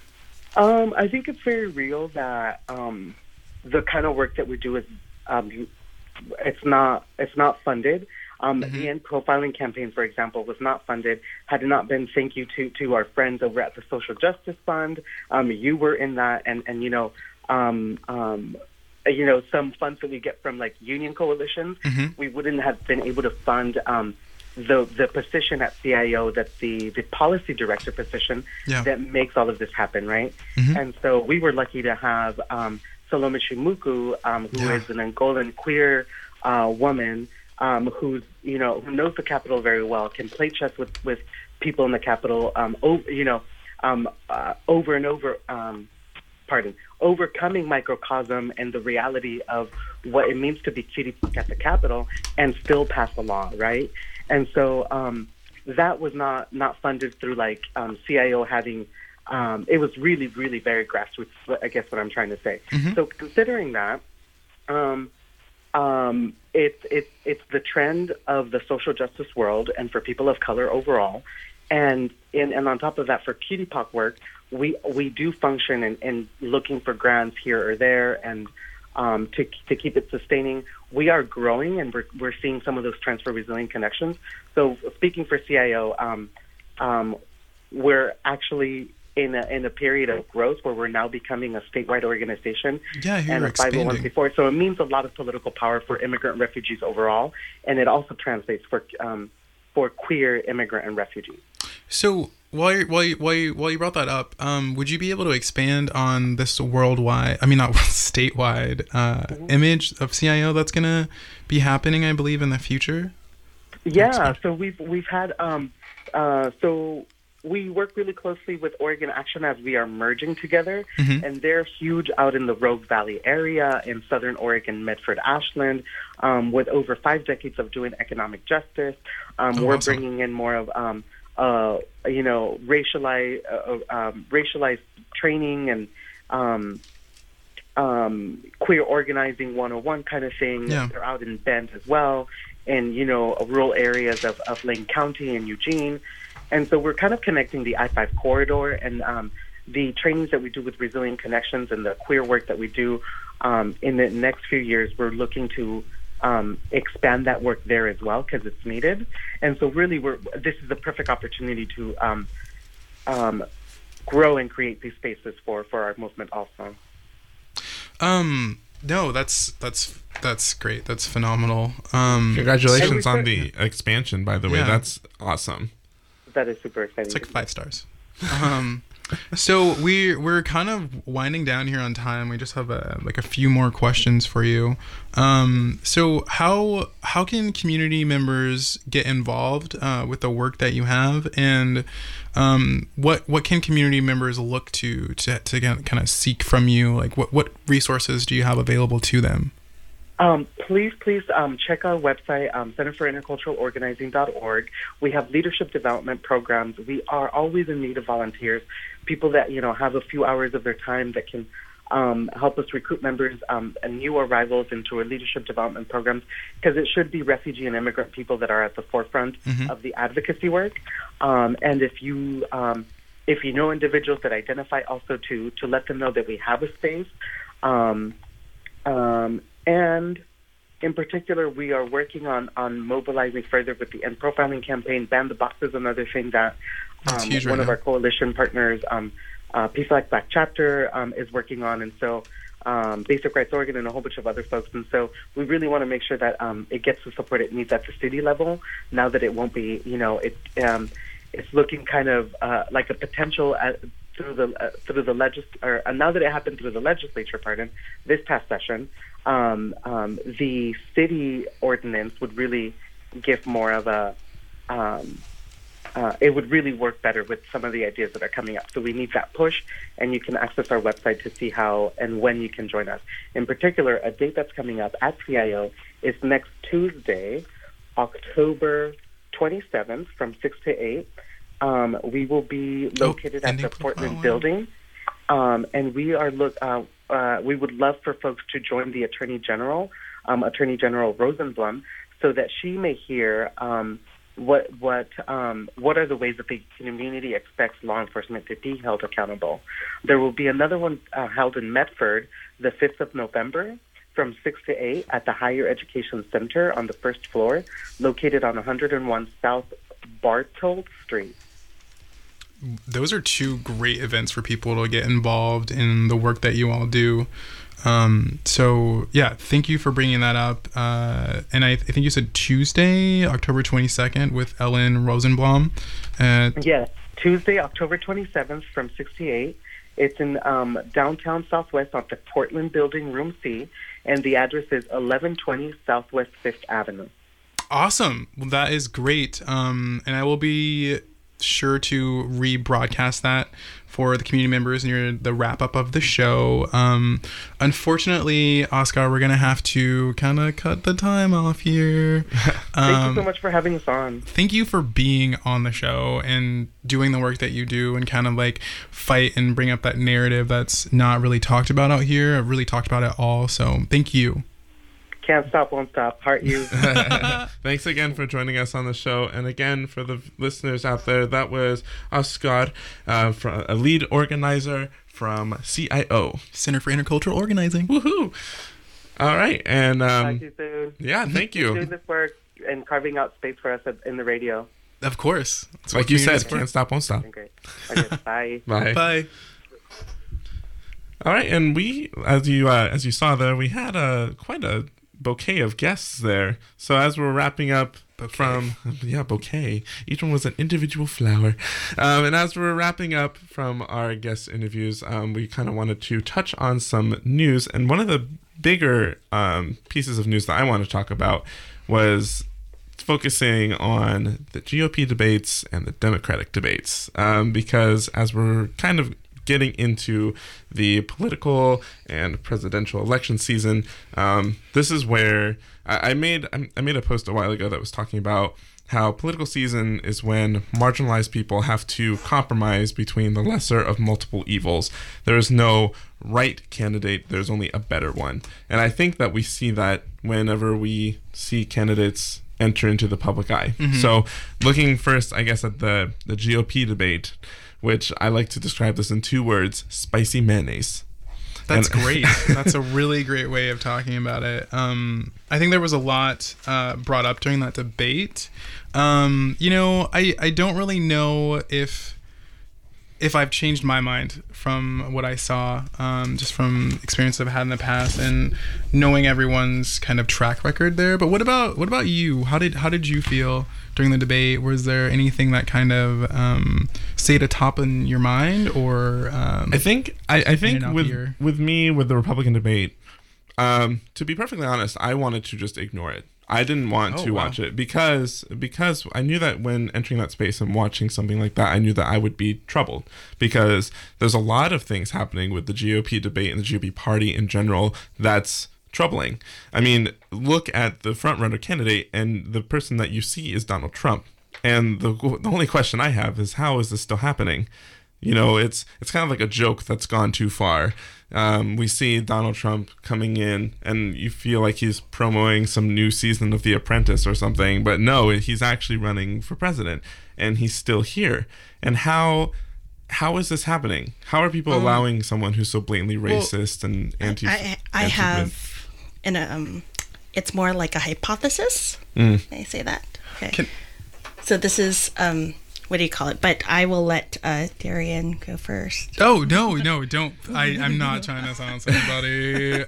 Um, I think it's very real that um, the kind of work that we do is um, it's not it's not funded. Um, The End Profiling campaign, for example, was not funded. Had it not been thank you to to our friends over at the Social Justice Fund. Um, you were in that, and and you know. Um, um, you know, some funds that we get from like union coalitions, we wouldn't have been able to fund um, the the position at C I O, that's the, the policy director position
Yeah.
that makes all of this happen, right?
Mhm.
And so we were lucky to have um, Salome Chimuku, um, who
Yeah.
is an Angolan queer uh, woman um, who's, you know, who knows the Capitol very well, can play chess with, with people in the Capitol, um, over, you know, um, uh, over and over, um, pardon, overcoming microcosm and the reality of what it means to be cutie punk at the Capitol and still pass a law, right? And so um, that was not, not funded through like um, C I O having, um, it was really, really very grassroots, I guess what I'm trying to say. So considering that, um, um, it's, it's, it's the trend of the social justice world and for people of color overall. And, in, and on top of that, for cutie punk work, we, we do function in, in looking for grants here or there and um, to, to keep it sustaining. We are growing, and we're, we're seeing some of those trends for resilient connections. So speaking for C I O, um, um, we're actually in a, in a period of growth where we're now becoming a statewide organization
Yeah, I hear
and
you're
a five oh one c
expanding.
four. So it means a lot of political power for immigrant and refugees overall, and it also translates for um, for queer immigrant and refugees.
So while you, while you, while you, while you brought that up, um, would you be able to expand on this worldwide, I mean not statewide, uh, image of C I O that's going to be happening, I believe, in the future?
Yeah, so we've we've had um, uh, so we work really closely with Oregon Action as we are merging together,
Mhm.
and they're huge out in the Rogue Valley area in Southern Oregon, Medford, Ashland, um, with over five decades of doing economic justice. Um,
Oh,
we're
awesome.
bringing in more of, um, uh, you know, racialized, uh, um, racialized training and um, um, queer organizing one oh one kind of thing.
Yeah.
They're out in Bend as well, and you know, rural areas of, of Lane County and Eugene. And so we're kind of connecting the I five corridor and um, the trainings that we do with Resilient Connections and the queer work that we do um, in the next few years. We're looking to um, expand that work there as well because it's needed. And so really, we're this is the perfect opportunity to um, um, grow and create these spaces for, for our movement also.
Um, no, that's that's that's great. That's phenomenal. Um,
Congratulations on the expansion, by the way.
Yeah.
That's awesome.
That is super exciting.
It's like five stars. Um, so we we're kind of winding down here on time. We just have a, like a few more questions for you. Um, so how how can community members get involved uh, with the work that you have, and um, what what can community members look to to to kind of seek from you? Like what what resources do you have available to them?
Um, please, please um, check our website, um, center for intercultural organizing dot org. We have leadership development programs. We are always in need of volunteers, people that, you know, have a few hours of their time that can um, help us recruit members um, and new arrivals into our leadership development programs, because it should be refugee and immigrant people that are at the forefront
Mhm.
of the advocacy work. Um, and if you um, if you know individuals that identify, also to, to let them know that we have a space. Um, um, And in particular, we are working on, on mobilizing further with the End Profiling campaign. Ban the Box is another thing that
That's
um,
huge right
one of
now.
our coalition partners, um, uh, P FLAG Black Chapter, um, is working on. And so um, Basic Rights Oregon and a whole bunch of other folks. And so we really want to make sure that um, it gets the support it needs at the city level, now that it won't be, you know, it um, it's looking kind of uh, like a potential at, through the uh, through the legis or uh, now that it happened through the legislature, pardon, this past session. Um, um, the city ordinance would really give more of a, um, uh, it would really work better with some of the ideas that are coming up. So we need that push, and you can access our website to see how and when you can join us. In particular, a date that's coming up at P I O is next Tuesday, October twenty-seventh from six to eight. Um, we will be located at the Portland building, um, and we are look. Uh, Uh, we would love for folks to join the Attorney General, um, Attorney General Rosenblum, so that she may hear um, what what um, what are the ways that the community expects law enforcement to be held accountable. There will be another one uh, held in Medford, the fifth of November, from six to eight at the Higher Education Center on the first floor, located on one hundred one South Bartold Street.
Those are two great events for people to get involved in the work that you all do. Um, so yeah, thank you for bringing that up. Uh, and I, I think you said Tuesday, October twenty-second with Ellen Rosenblum. Uh,
Yes, Tuesday, October twenty-seventh from six to eight. It's in um, downtown Southwest on the Portland Building, Room C, and the address is eleven twenty Southwest fifth Avenue.
Awesome. Well, that is great. Um, and I will be sure to rebroadcast that for the community members near the wrap up of the show. Um, unfortunately, Oscar, we're going to have to kind of cut the time off here.
Thank
Um,
you so much for having us on.
Thank you for being on the show and doing the work that you do and kind of like fight and bring up that narrative that's not really talked about out here. I've really talked about it all. So thank you.
Can't stop, won't stop. Heart you.
Thanks again for joining us on the show. And again, for the listeners out there, that was Oscar, uh, from, a lead organizer from C I O.
Center for Intercultural Organizing.
Woohoo! All right. And um,
Talk to you soon.
yeah, thank you.
Doing this work and carving out space for us in the radio.
Of course. That's
like
what
you
community
said,
is for.
can't stop, won't stop.
Great. Okay, bye.
Bye.
Bye.
All right, and we, as you uh, as you saw there, we had a quite a bouquet of guests there. So as we're wrapping up
Bouquet.
from yeah bouquet, each one was an individual flower. Um, and as we're wrapping up from our guest interviews, um, we kind of wanted to touch on some news. And one of the bigger um, pieces of news that I want to talk about was focusing on the G O P debates and the Democratic debates, um, because as we're kind of getting into the political and presidential election season, um, this is where I, I made I made a post a while ago that was talking about how political season is when marginalized people have to compromise between the lesser of multiple evils. There is no right candidate, there's only a better one. And I think that we see that whenever we see candidates enter into the public eye.
Mhm.
So looking first, I guess, at the, the G O P debate, which I like to describe this in two words: spicy mayonnaise.
That's
And-
great. That's a really great way of talking about it. Um, I think there was a lot uh, brought up during that debate. Um, you know, I, I don't really know if if I've changed my mind from what I saw, um, just from experience I've had in the past and knowing everyone's kind of track record there. But what about what about you? How did how did you feel during the debate? Was there anything that kind of um, stayed atop in your mind, or um,
I think I, I think
not
with
your-
with me with the Republican debate, um, to be perfectly honest, I wanted to just ignore it. I didn't want
Oh,
to
wow.
watch it because because I knew that when entering that space and watching something like that, I knew that I would be troubled, because there's a lot of things happening with the G O P debate and the G O P party in general that's troubling. I mean, look at the front runner candidate, and the person that you see is Donald Trump. And the the only question I have is, how is this still happening? You know, it's it's kind of like a joke that's gone too far. Um, we see Donald Trump coming in, and you feel like he's promoting some new season of The Apprentice or something, but no, he's actually running for president, and he's still here. And how how is this happening? How are people
Um,
allowing someone who's so blatantly
well,
racist and anti?
I, I
anti-
have, an, um, it's more like a hypothesis.
Mm.
May I say that? Okay. So this is, um, what do you call it? But I will let uh, Darian go first.
Oh no, no, don't! I, I'm not trying to silence anybody.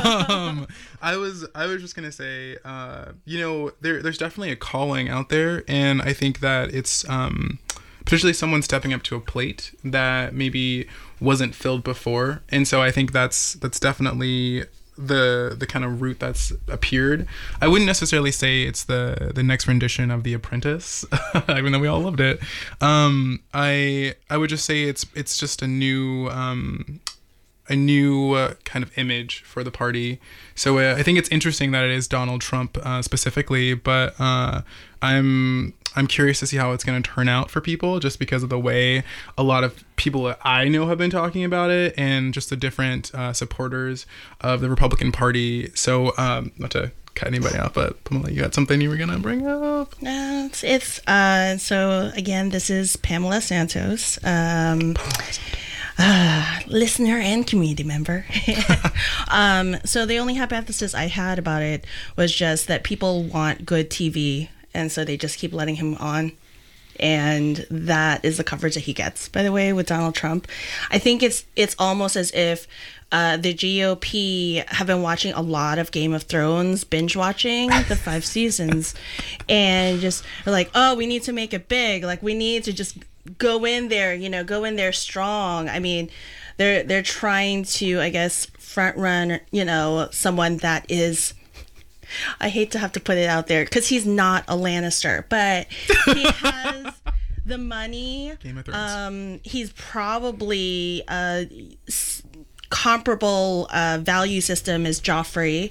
Um, I was, I was just gonna say, uh, you know, there, there's definitely a calling out there, and I think that it's um, particularly someone stepping up to a plate that maybe wasn't filled before, and so I think that's that's definitely the the kind of route that's appeared. I wouldn't necessarily say it's the the next rendition of The Apprentice, even though we all loved it. Um, I I would just say it's it's just a new um, a new uh, kind of image for the party. So uh, I think it's interesting that it is Donald Trump uh, specifically, but uh, I'm I'm curious to see how it's going to turn out for people, just because of the way a lot of people that I know have been talking about it, and just the different uh, supporters of the Republican Party. So um, not to cut anybody out, but Pamela, you had something you were going to bring up?
No, it's, it's uh, so again, this is Pamela Santos. Um, Uh, listener and community member. um, so the only hypothesis I had about it was just that people want good T V, and so they just keep letting him on. And that is the coverage that he gets, by the way, with Donald Trump. I think it's it's almost as if uh, the G O P have been watching a lot of Game of Thrones, binge watching the five seasons, and just are like, oh, we need to make it big. Like, we need to just go in there, you know, go in there strong. I mean, they're they're trying to, I guess, front run, you know, someone that is, I hate to have to put it out there because he's not a Lannister, but he has the money.
Game of Thrones.
Um, he's probably a s- comparable uh, value system as Joffrey.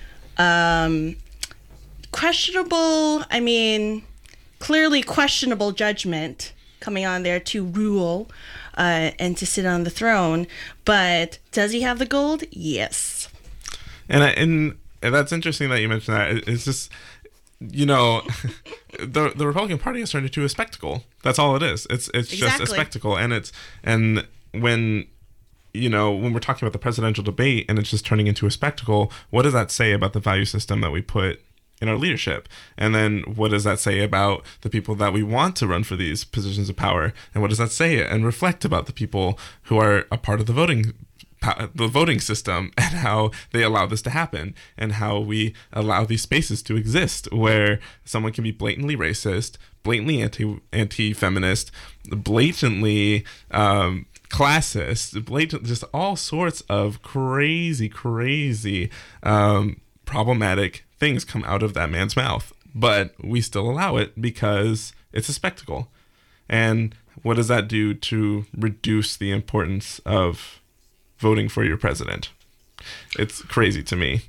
Um, questionable, I mean, clearly questionable judgment coming on there to rule uh, and to sit on the throne. But does he have the gold? Yes.
And I, and that's interesting that you mentioned that. It- It's just, you know, the the Republican Party has turned into a spectacle. That's all it is. It's it's just
Exactly.
a spectacle, and it's and when you know when we're talking about the presidential debate and it's just turning into a spectacle, what does that say about the value system that we put in our leadership? And then what does that say about the people that we want to run for these positions of power? And what does that say and reflect about the people who are a part of the voting the voting system, and how they allow this to happen, and how we allow these spaces to exist where someone can be blatantly racist, blatantly anti anti-feminist, blatantly um, classist, blatant, just all sorts of crazy, crazy um, problematic things come out of that man's mouth. but we still allow it because it's a spectacle. And what does that do to reduce the importance of voting for your president? It's crazy to me.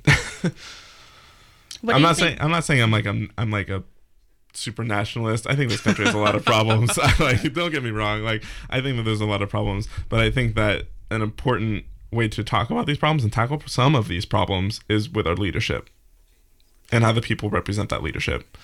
I'm not saying I'm not saying I'm like I'm I'm like a super nationalist. I think this country has a lot of problems. Like, don't get me wrong. Like, I think that there's a lot of problems, but I think that an important way to talk about these problems and tackle some of these problems is with our leadership and how the people represent that leadership.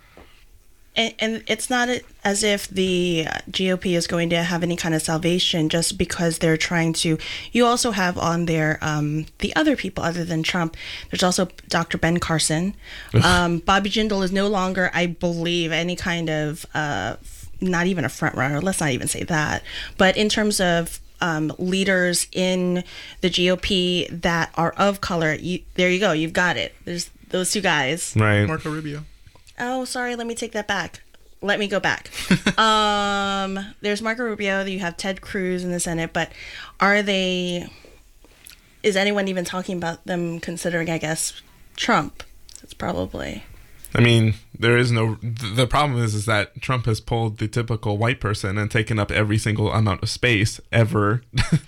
And, and it's not as if the G O P is going to have any kind of salvation just because they're trying to. You also have on there um, the other people other than Trump. There's also Doctor Ben Carson. Um, Bobby Jindal is no longer, I believe, any kind of, uh, not even a front runner. Let's not even say that. But in terms of um, leaders in the G O P that are of color, you, there you go. You've got it. There's those two guys.
Right.
Marco Rubio.
Oh, sorry. Let me take that back. Let me go back. um, there's Marco Rubio. You have Ted Cruz in the Senate, but are they? Is anyone even talking about them? Considering, I guess, Trump. It's probably.
I mean, there is no. The problem is, is that Trump has pulled the typical white person and taken up every single amount of space ever.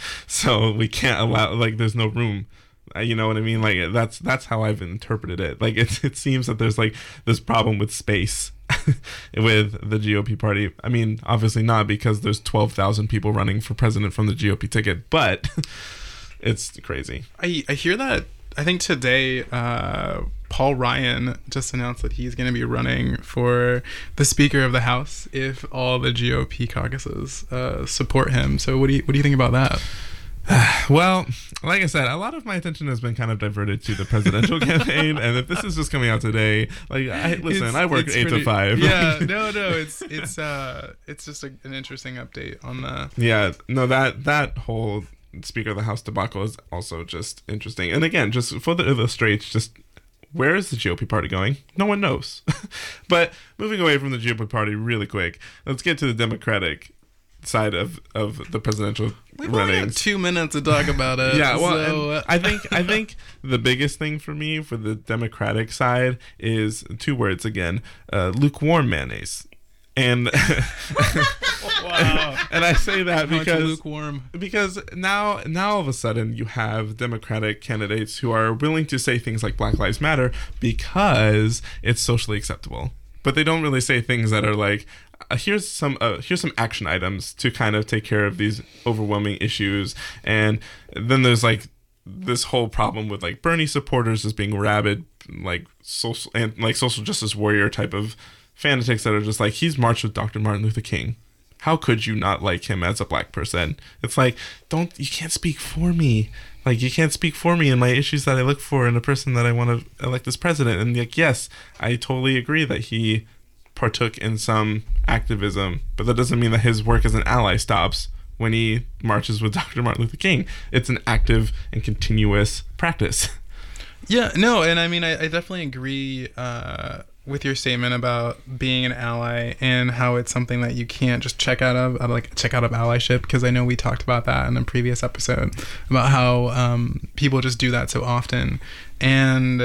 So we can't allow. Like, there's no room. You know what I mean? Like, that's that's how I've interpreted it. Like, it it seems that there's like this problem with space with the G O P party. I mean, obviously not, because there's twelve thousand people running for president from the G O P ticket, but it's crazy.
I I hear that. I think today uh, Paul Ryan just announced that he's going to be running for the Speaker of the House if all the G O P caucuses uh, support him. So what do you what do you think about that?
Well, like I said, a lot of my attention has been kind of diverted to the presidential campaign, and if this is just coming out today, like, I, listen,
It's-
I work
it's
eight
pretty-
to five.
Yeah, no, no, it's it's uh it's just a, an interesting update on the.
Yeah, no, that that whole Speaker of the House debacle is also just interesting. And again, just for the illustrates, just where is the G O P party going? No one knows. But moving away from the G O P party really quick, let's get to the Democratic side of, of the presidential
We've only got
runnings.
two minutes to talk about it.
Yeah, well,
so,
and I think I think the biggest thing for me for the Democratic side is two words again: uh, lukewarm mayonnaise. And
wow.
and I say that
How much
because
lukewarm.
because now now all of a sudden you have Democratic candidates who are willing to say things like Black Lives Matter because it's socially acceptable, but they don't really say things that are like, Uh, here's some uh, here's some action items to kind of take care of these overwhelming issues. And then there's like this whole problem with like Bernie supporters as being rabid, like social and like social justice warrior type of fanatics that are just like, he's marched with Doctor Martin Luther King. How could you not like him as a black person? It's like, don't you can't speak for me. Like, you can't speak for me and my issues that I look for in a person that I want to elect as president. And like, yes, I totally agree that he partook in some activism, but that doesn't mean that his work as an ally stops when he marches with Doctor Martin Luther King. It's an active and continuous practice.
Yeah, no, and I mean, I, I definitely agree uh, with your statement about being an ally and how it's something that you can't just check out of, like check out of allyship, because I know we talked about that in a previous episode about how um, people just do that so often. And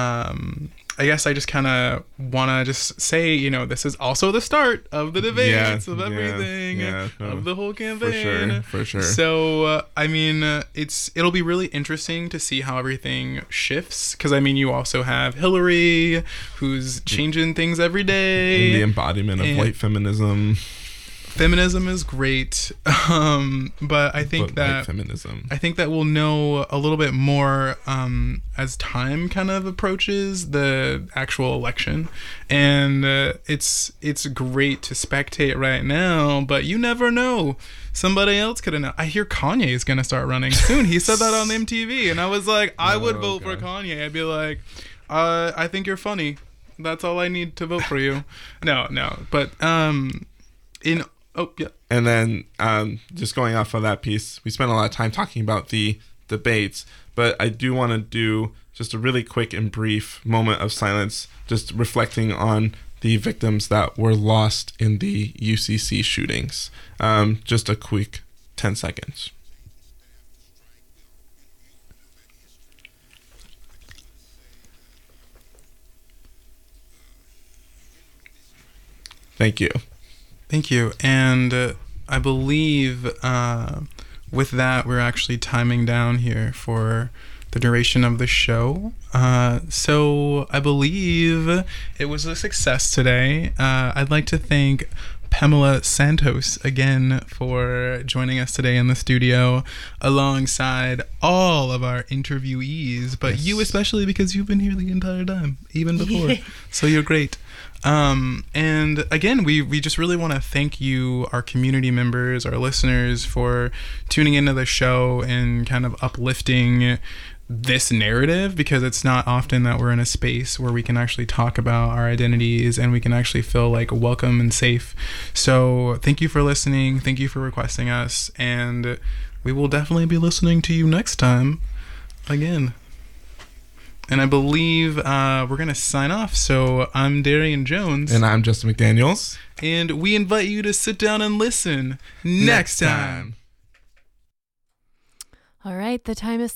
um, I guess I just kind of want to just say, you know, this is also the start of the debates,
Yeah,
of everything,
yeah, yeah, no,
of the whole campaign.
For sure, for sure.
So, uh, I mean, uh, it's it'll be really interesting to see how everything shifts, because, I mean, you also have Hillary, who's changing things every day.
And the embodiment of
And
white feminism.
Feminism is great, um, but I think
But white
that
feminism.
I think that we'll know a little bit more um, as time kind of approaches the actual election, and uh, it's it's great to spectate right now, but you never know. Somebody else could have. I hear Kanye is gonna start running soon. He said that on M T V, and I was like, I would
Oh,
vote
God.
for Kanye. I'd be like, uh, I think you're funny. That's all I need to vote for you. No, no, but um, in oh yeah.
And then um, just going off of that piece, we spent a lot of time talking about the debates, but I do want to do just a really quick and brief moment of silence, just reflecting on the victims that were lost in the U C C shootings. Um, just a quick ten seconds. Thank you.
Thank you. And uh, I believe uh, with that, we're actually timing down here for the duration of the show. Uh, so I believe it was a success today. Uh, I'd like to thank Pamela Santos again for joining us today in the studio alongside all of our interviewees, but yes. you especially because you've been here the entire time, even before. So you're great. Um, and again, we, we just really want to thank you, our community members, our listeners, for tuning into the show and kind of uplifting this narrative, because it's not often that we're in a space where we can actually talk about our identities and we can actually feel like welcome and safe. So thank you for listening. Thank you for requesting us. And we will definitely be listening to you next time again. And I believe uh, we're going to sign off. So I'm Darian Jones.
And I'm Justin McDaniels.
And we invite you to sit down and listen next, next time. time.
All right, the time is